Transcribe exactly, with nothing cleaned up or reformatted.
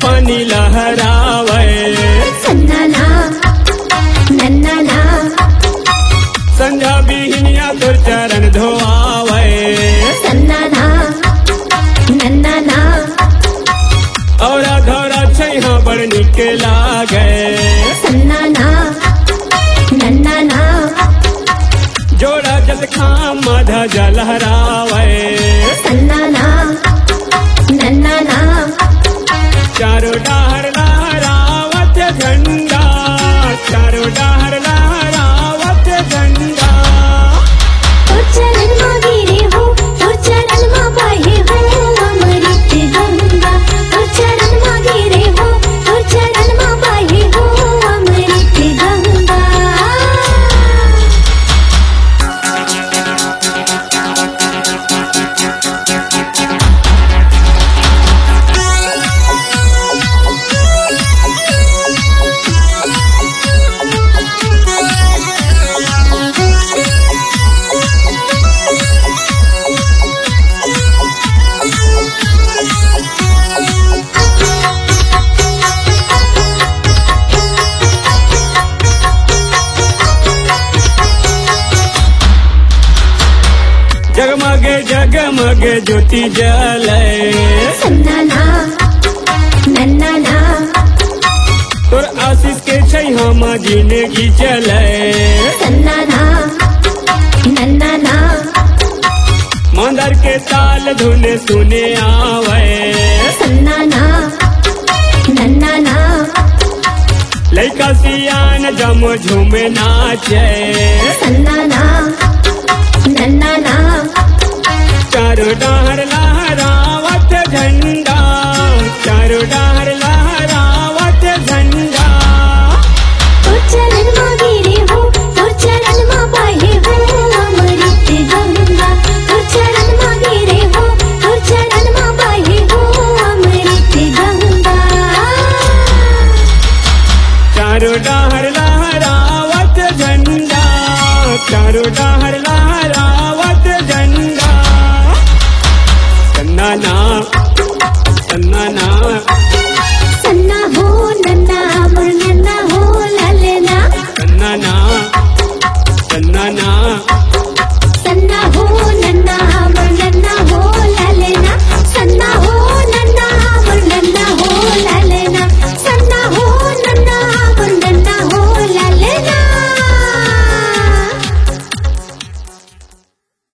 पानी लहरावे सन्नाना नन्नाना संझा बिहनिया तोर चरण धोआवे सन्नाना नन्नाना और घोड़ा छैहा बड़ निक लागे सन्नाना नन्नाना जोड़ा जल खाम माधा जलहरावे सन्नाना नन्नाना चारों डाहर लहरावत झंडा चारों डाहर लहरावत झंडा तोर चरण मा गिरे हो तोर चरण मा बहे हो अमृत गंगा तोर चरण मा गिरे हो तोर चरण मा बहे हो अमृत गंगा जगमगे जगमगे ज्योति जले सन्नाना नन्नाना तोर आशीष के छैहा माँ जिंदगी चले सन्नाना नन्नाना मंदर के ताल धुन सुने आवे सन्नाना नन्नाना लइका सियान जम झूमे नाचे सन्नाना नन्नाना चारों डाहर लहरावत झंडा चारों डाहर लहरावत झंडा तोर चरण मा गिरे हो तोर चरण मा बहे हो अमृत गंगा तोर चरण मा गिरे हो तोर चरण मा बहे हो अमृत गंगा चारों डाहर लहरावत झंडा चारों डाहर